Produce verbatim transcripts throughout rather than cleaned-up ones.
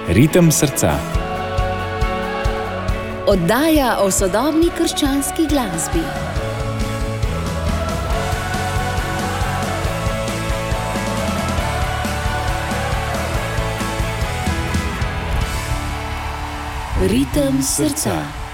Ritem srca. Oddaja o sodobni krščanski glasbi. Ritem srca.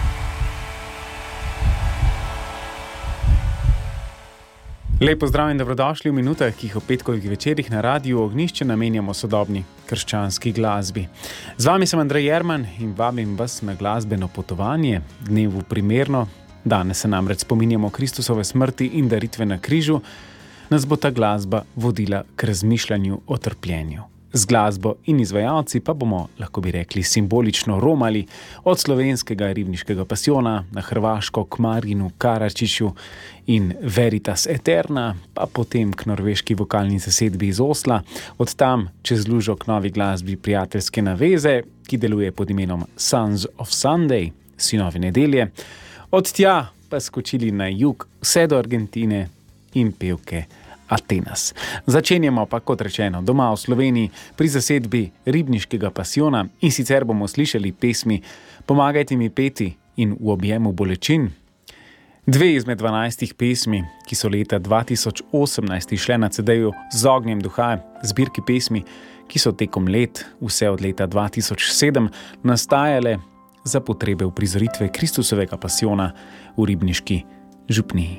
Lep pozdrav in dobrodošli v minutah, ki jih ob petkovih večerih na Radiu Ognjišče namenjamo sodobni krščanski glasbi. Z vami sem Andrej Jerman in vabim vas na glasbeno potovanje, dnevu primerno. Danes se namreč spominjamo Kristusove smrti in daritve na križu. Nas bo ta glasba vodila k razmišljanju o trpljenju. Z glasbo in izvajalci pa bomo, lahko bi rekli, simbolično romali od slovenskega ribniškega pasijona na hrvaško k Marinu Karačiću in Veritas Eterna, pa potem k norveški vokalni zasedbi iz Osla, od tam čez lužo k novi glasbi prijateljske naveze, ki deluje pod imenom Sons of Sunday, sinovi nedelje, od tja pa skočili na jug vse do Argentine in pevke Atenas. Začenjamo pa, kot rečeno, doma v Sloveniji pri zasedbi ribniškega pasijona in sicer bomo slišali pesmi Pomagajte mi peti in V objemu bolečin. Dve izmed dvanajstih pesmi, ki so leta dva tisoč osemnajst išle na ce deju Z ognjem duha, zbirki pesmi, ki so tekom let, vse od leta dva tisoč sedem, nastajale za potrebe uprizoritve Kristusovega pasijona v ribniški župniji.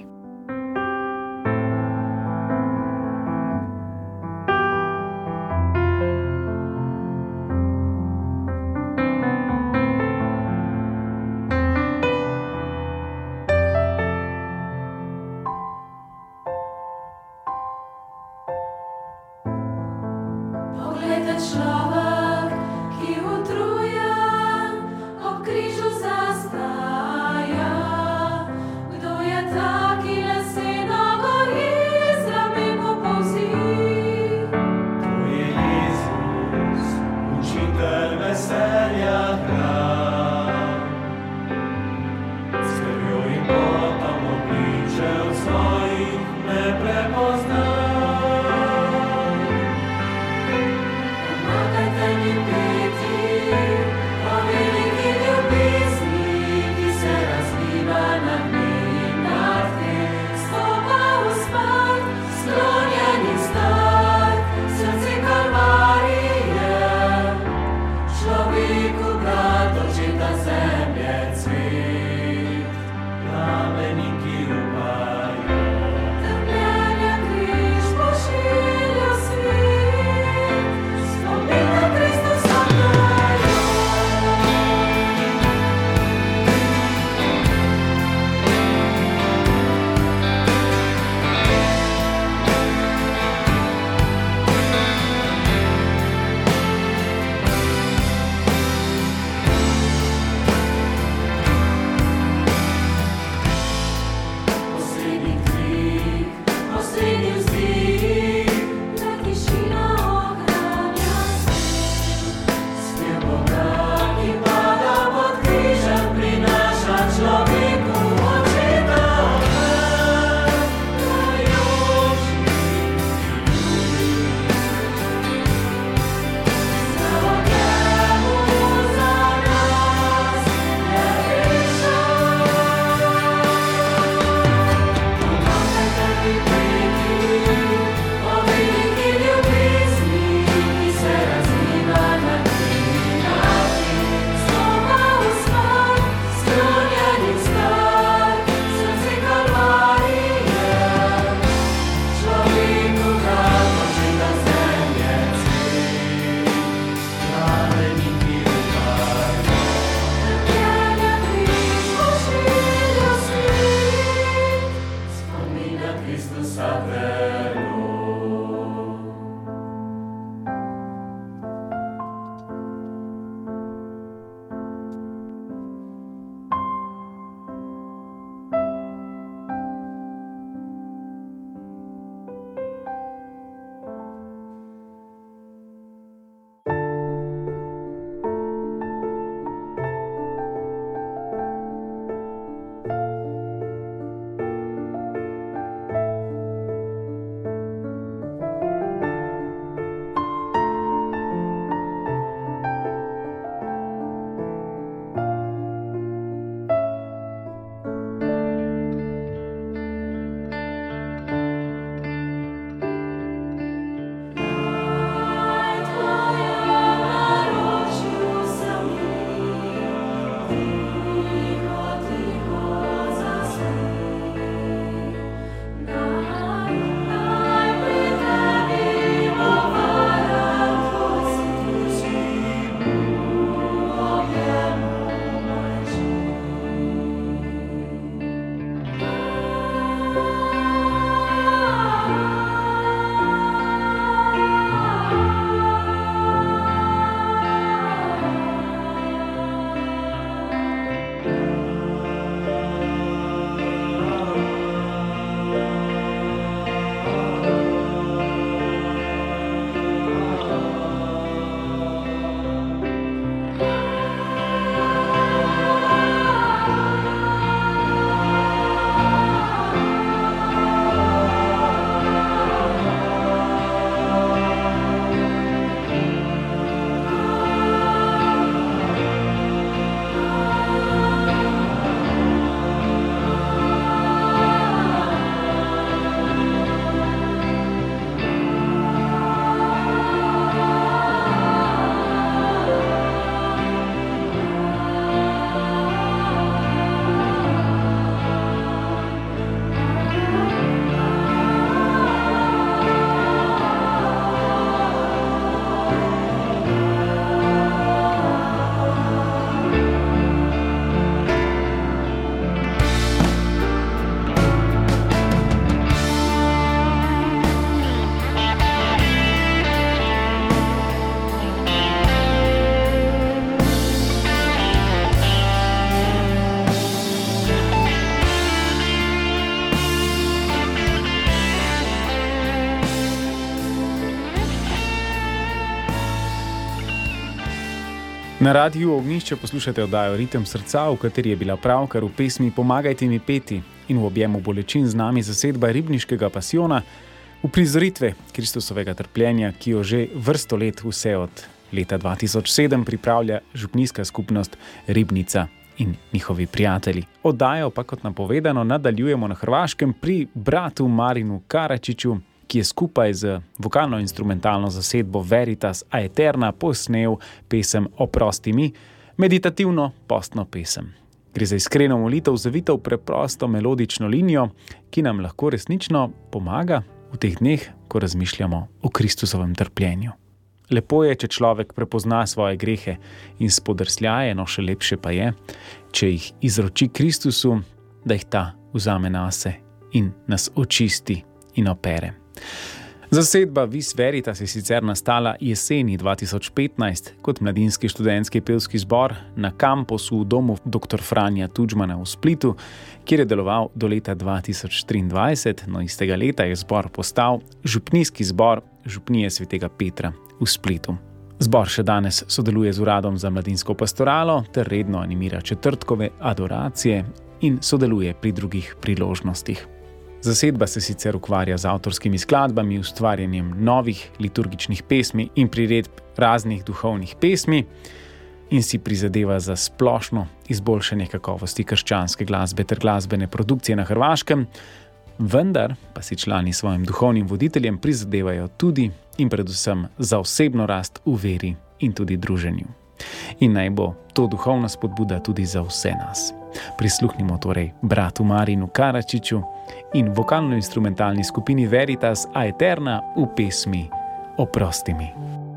Talk Na radiju Ognjišče poslušate oddajo Ritem srca, v kateri je bila pravkar v pesmi Pomagajte mi peti in v objemu bolečin z nami zasedba Ribniškega pasijona, uprizoritve Kristusovega trpljenja, ki jo že vrsto let vse od leta dva tisoč sedem pripravlja župnijska skupnost Ribnica in njihovi prijatelji. Oddajo pa, kot napovedano, nadaljujemo na Hrvaškem pri bratu Marinu Karačiću, ki je skupaj z vokalno-instrumentalno zasedbo Veritas Aeterna posnel pesem Oprosti mi, meditativno postno pesem. Gre za iskreno molitev, zavito v preprosto melodično linijo, ki nam lahko resnično pomaga v teh dneh, ko razmišljamo o Kristusovem trpljenju. Lepo je, če človek prepozna svoje grehe in spodrsljaje, no še lepše pa je, če jih izroči Kristusu, da jih ta vzame nase in nas očisti in opere. Zasedba Vis Veritas je sicer nastala jeseni dva tisoč petnajst kot mladinski študentski pevski zbor na kampusu v domu doktor Franja Tudžmana v Splitu, kjer je deloval do leta dva tisoč triindvajset, no istega leta je zbor postal župnijski zbor župnije svetega Petra v Splitu. Zbor še danes sodeluje z uradom za mladinsko pastoralo ter redno animira četrtkove adoracije in sodeluje pri drugih priložnostih. Zasedba se sicer ukvarja z avtorskimi skladbami, ustvarjanjem novih liturgičnih pesmi in priredb raznih duhovnih pesmi in si prizadeva za splošno izboljšanje kakovosti krščanske glasbe ter glasbene produkcije na Hrvaškem, vendar pa si člani svojim duhovnim voditeljem prizadevajo tudi in predvsem za osebno rast v veri in tudi druženju. In naj bo to duhovna spodbuda tudi za vse nas. Prisluhnimo torej bratu Marinu Karačiću in vokalno-instrumentalni skupini Veritas Aeterna v pesmi Oprosti mi.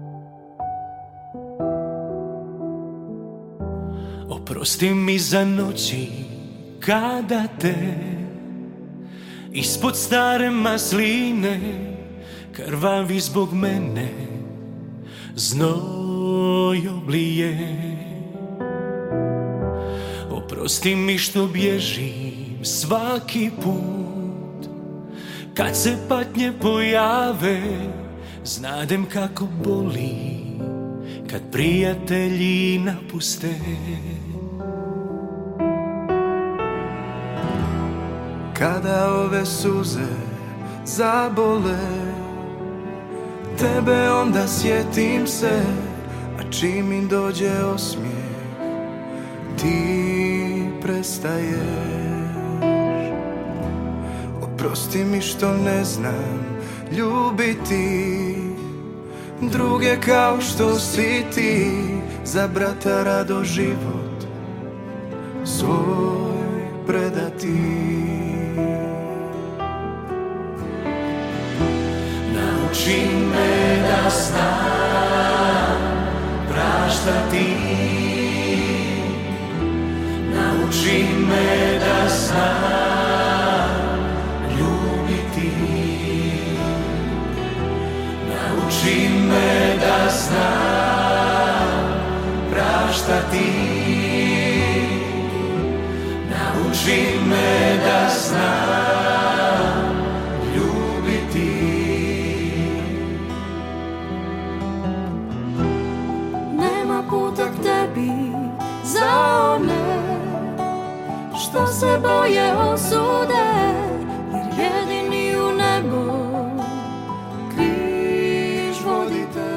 Oprosti mi za noći kada te ispod stare masline krvavi zbog mene znoj oblije. Oprosti mi što bježim svaki put kad se patnje pojave, znadem kako boli kad prijatelji napuste. Kada ove suze zabole, tebe onda sjetim se, a čim mi dođe osmijeh, ti prestaješ. Oprosti mi što ne znam ljubiti druge kao što si ti, za brata rado život svoj predati. Nauči me da znam praštati, nauči me da znam ljubiti, nauči me da znam praštati, nauči me da znam ljubiti. Nema puta k tebi za one što se boje osude, jer jedini u nebo križ vodite.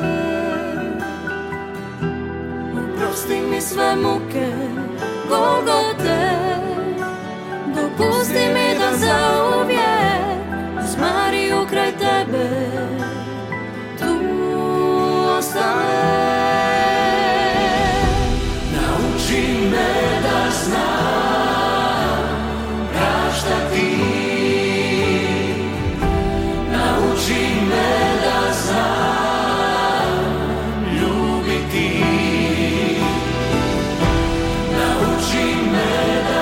Oprosti mi sve muke Golgote, dopusti mi da zauvijek uz Mariju kraj tebe tu ostane. Nauči me da znam praštati, nauči me da znam ljubiti, nauči me da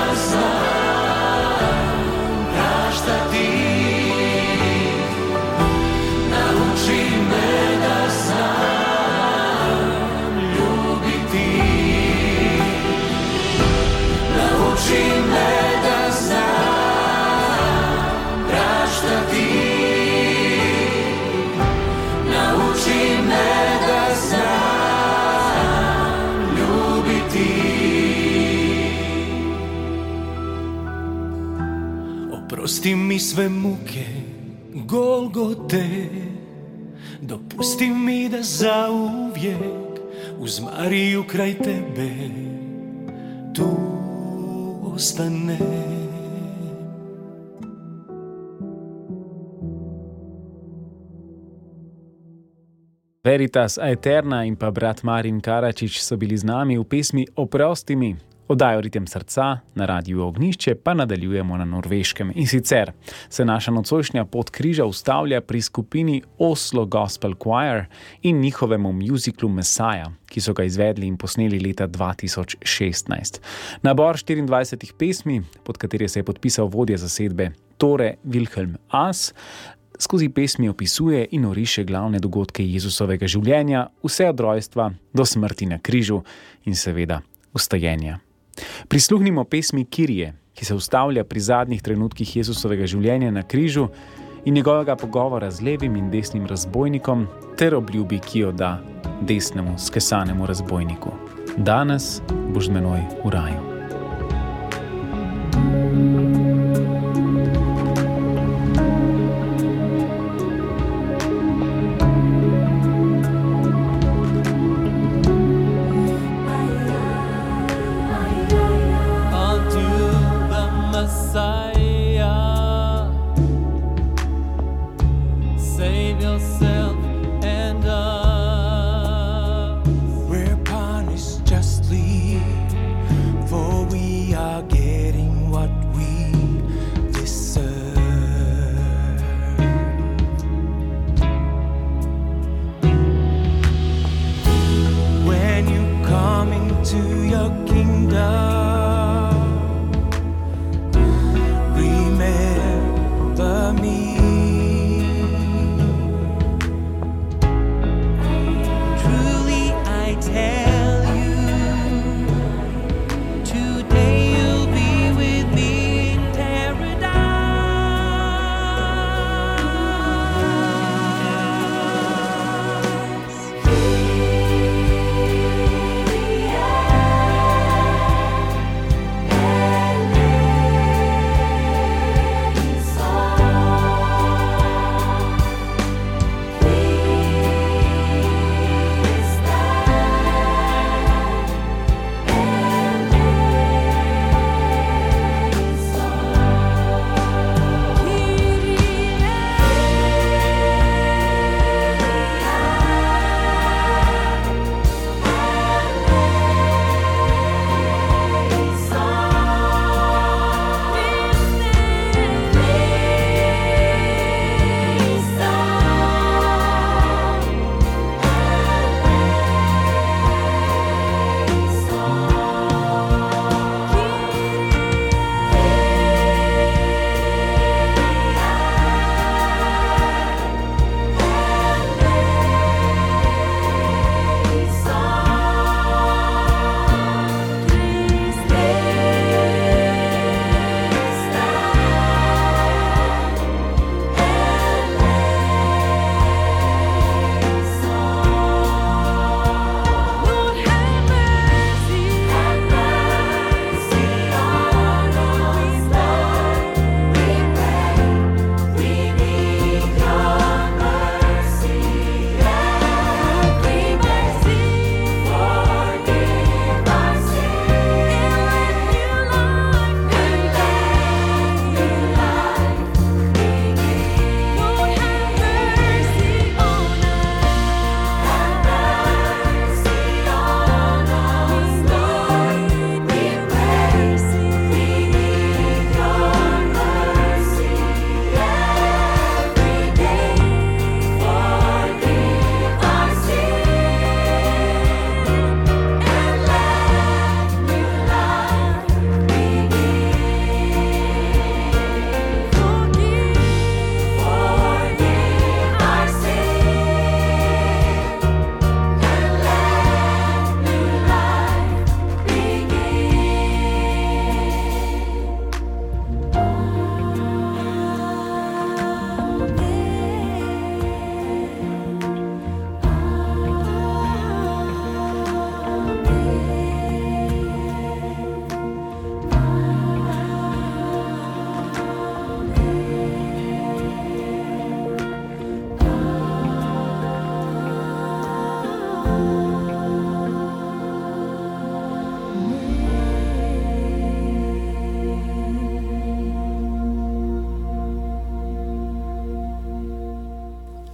Oprosti mi sve muke Golgote, dopusti mi da zauvijek uz Mariju kraj tebe tu ostane. Veritas Aeterna in pa brat Marin Karačič so bili z nami v pesmi Oprosti mi. Oddajo Ritem srca na Radiu Ognjišče pa nadaljujemo na Norveškem. In sicer se naša nocojšnja pot križa ustavlja pri skupini Oslo Gospel Choir in njihovemu muziklu Messiah, ki so ga izvedli in posneli leta dva tisoč šestnajst. Nabor štiriindvajsetih pesmi, pod katere se je podpisal vodja zasedbe Tore Wilhelm As, skozi pesmi opisuje in oriše glavne dogodke Jezusovega življenja, vse od rojstva do smrti na križu in seveda vstajenja. Prisluhnimo pesmi Kirije, ki se ustavlja pri zadnjih trenutkih Jezusovega življenja na križu in njegovega pogovora z levim in desnim razbojnikom ter obljubi, ki jo da desnemu skesanemu razbojniku. Danes boš z menoj v raju.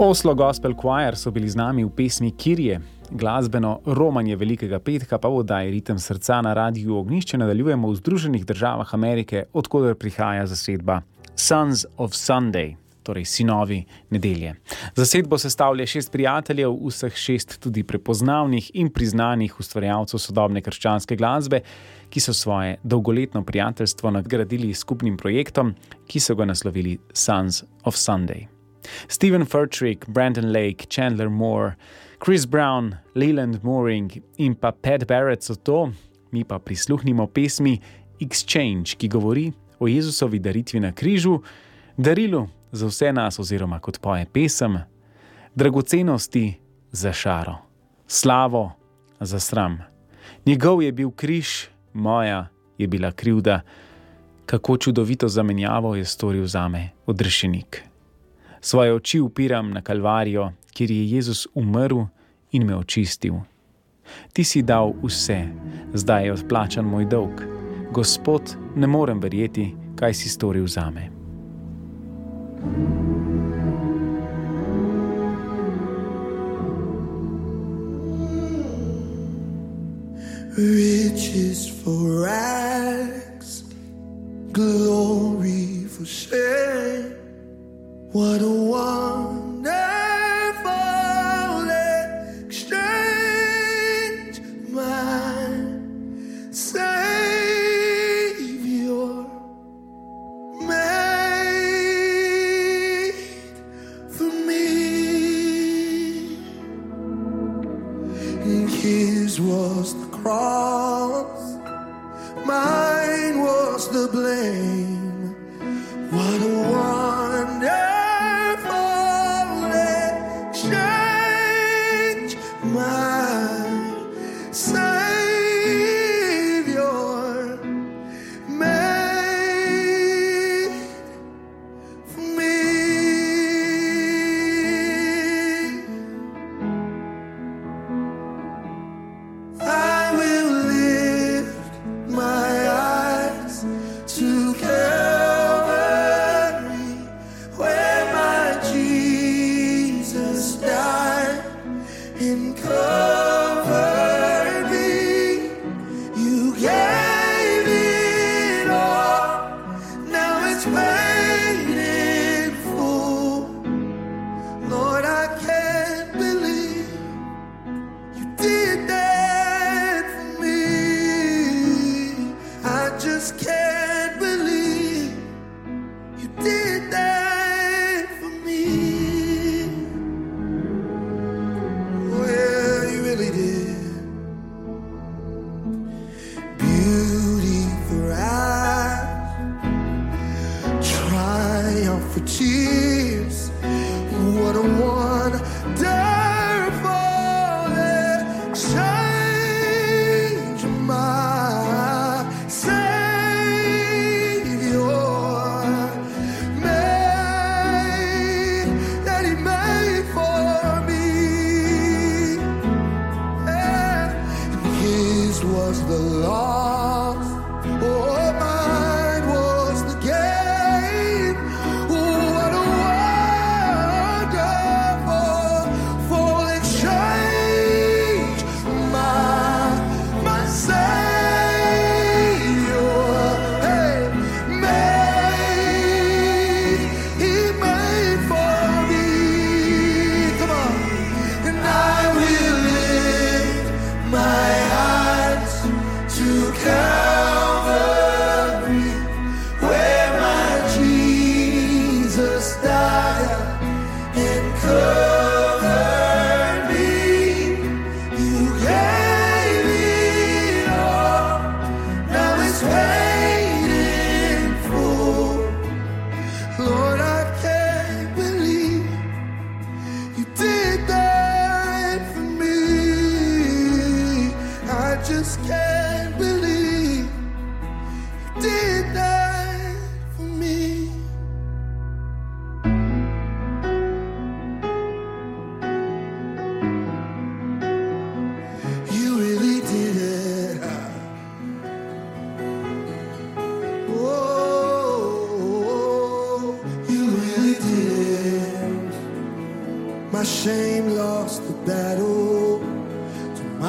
Oslo Gospel Choir so bili z nami v pesmi Kirje. Glasbeno romanje Velikega petka pa v oddaji Ritem srca na Radiu Ognjišče nadaljujemo v Združenih državah Amerike, odkoder prihaja zasedba Sons of Sunday, torej sinovi nedelje. Zasedbo sestavlja šest prijateljev, vseh šest tudi prepoznavnih in priznanih ustvarjalcev sodobne krščanske glasbe, ki so svoje dolgoletno prijateljstvo nagradili s skupnim projektom, ki so ga naslovili Sons of Sunday. Stephen Furtrick, Brandon Lake, Chandler Moore, Chris Brown, Leland Mooring in pa Pat Barrett so to, mi pa prisluhnimo pesmi Exchange, ki govori o Jezusovi daritvi na križu, darilu za vse nas oziroma kot poje pesem, dragocenosti za šaro, slavo za sram. Njegov je bil križ, moja je bila krivda, kako čudovito zamenjavo je storil zame odrešenik. Svoje oči upiram na Kalvarijo, kjer je Jezus umrl in me očistil. Ti si dal vse, zdaj je odplačan moj dolg. Gospod, ne morem verjeti, kaj si storil zame. Riches for rags, glory for shame. What a wonderful exchange, my Savior made for me. And His was the cross, mine was the blame. What a wonder. Well, you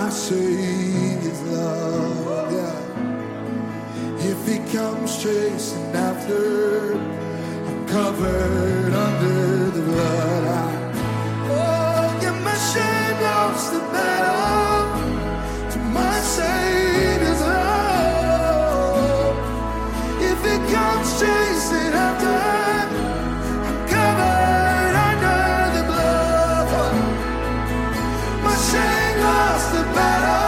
my Savior's love, yeah. If he comes chasing after, I'm covered under the blood. I, oh, yeah, my shame lost the battle to my Savior's love. If he comes chasing after, I'm covered under the blood. My shame lost the battle.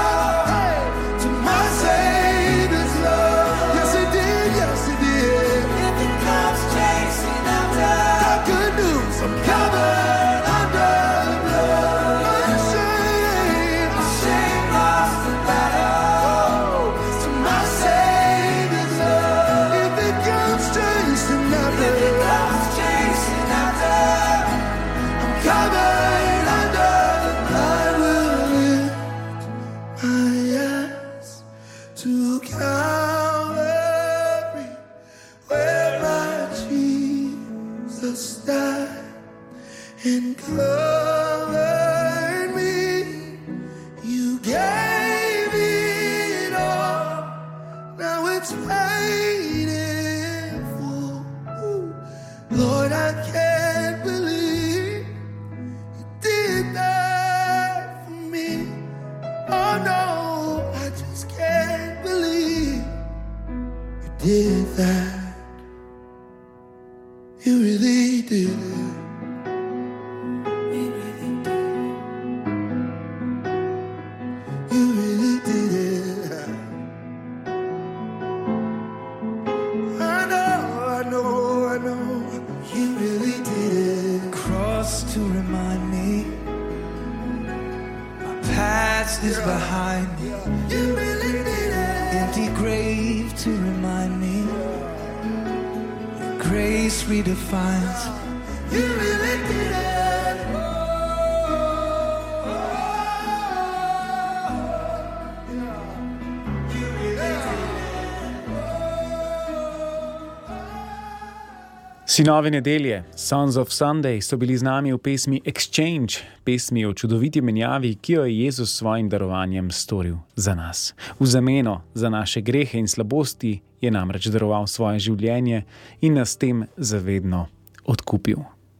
And covered me, you gave it all. Now it's paid in full. Lord, I can't believe you did that for me. Oh no, I just can't believe you did that. You really did it. Is behind me. You really did it. Empty grave to remind me. Your grace redefines. You really did it. Oh, oh, oh. You really did it. Sinovi nedelje, Sons of Sunday, so bili z nami v pesmi Exchange, pesmi o čudoviti menjavi, ki jo je Jezus s svojim darovanjem storil za nas. V zameno za naše grehe in slabosti je namreč daroval svoje življenje in nas tem zavedno odkupil.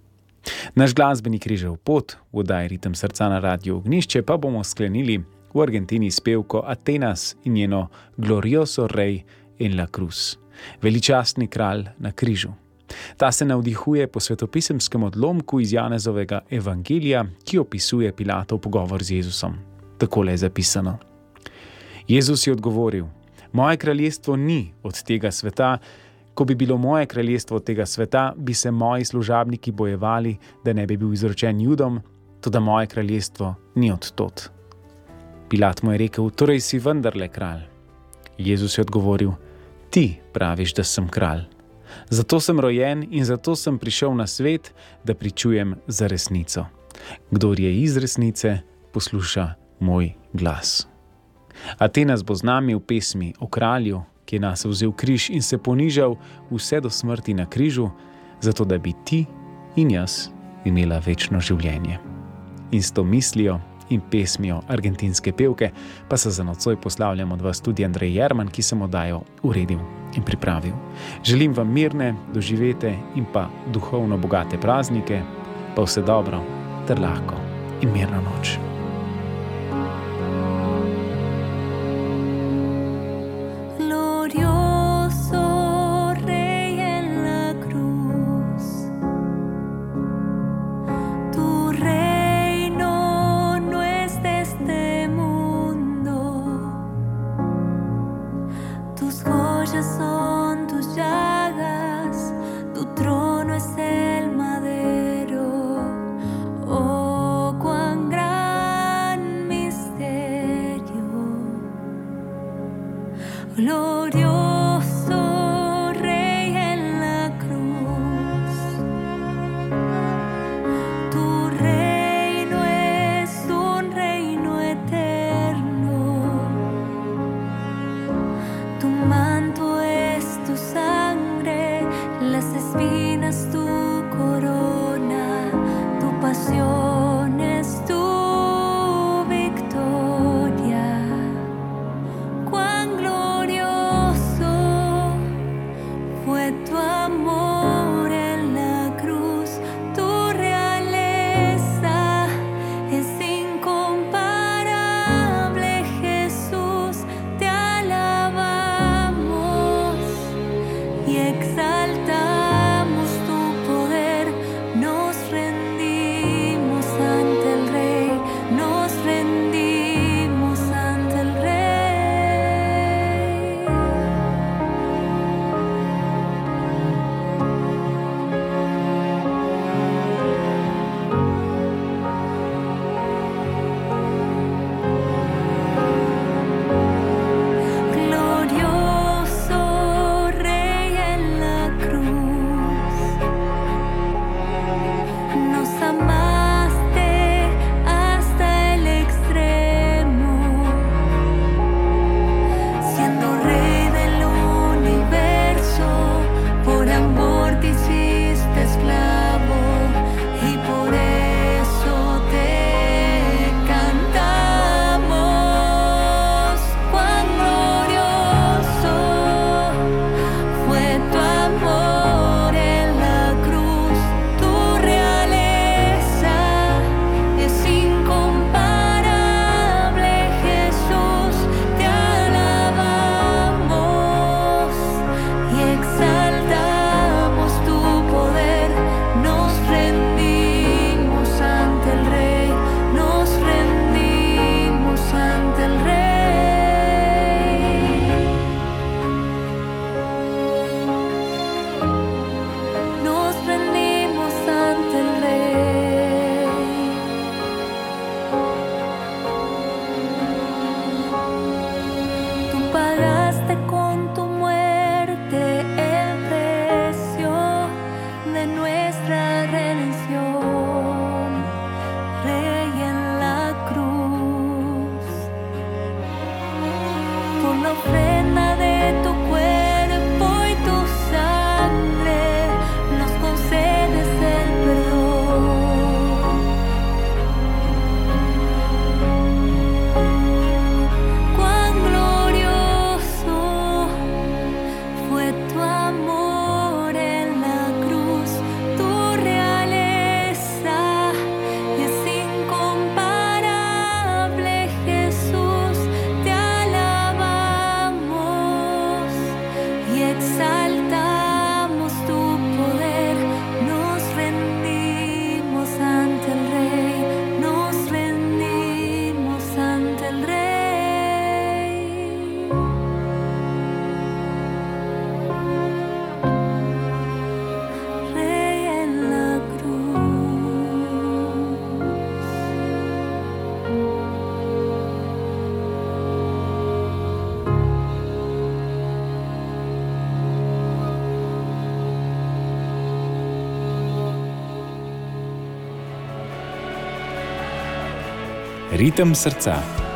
Naš glasbeni križev pot v oddaji Ritem srca na Radiu Ognjišče pa bomo sklenili v Argentini s pevko Atenas in njeno Glorioso Rey en la Cruz, veličastni kralj na križu. Ta se navdihuje po svetopisemskem odlomku iz Janezovega evangelija, ki opisuje Pilatov pogovor z Jezusom. Takole je zapisano. Jezus je odgovoril: moje kraljestvo ni od tega sveta. Ko bi bilo moje kraljestvo od tega sveta, bi se moji služabniki bojevali, da ne bi bil izročen Judom, toda moje kraljestvo ni od tod. Pilat mu je rekel: torej si vendarle kralj. Jezus je odgovoril: ti praviš, da sem kralj. Zato sem rojen in zato sem prišel na svet, da pričujem za resnico. Kdor je iz resnice, posluša moj glas. Atenas bo z nami v pesmi o kralju, ki je nas vzel križ in se ponižal vse do smrti na križu, zato da bi ti in jaz imela večno življenje. In s to mislijo in pesmijo argentinske pevke pa se za nocoj poslavljam od vas tudi Andrej Jerman, ki sem oddajo uredil in pripravil. Želim vam mirne, doživete in pa duhovno bogate praznike, pa vse dobro ter lahko in mirno noč. El madero, oh, cuán grande Ritem srca.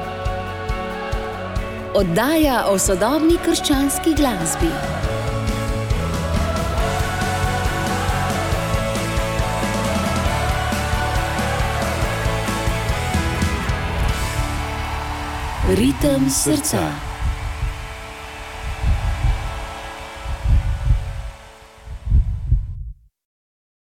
Oddaja o sodobni krščanski glasbi. Ritem srca.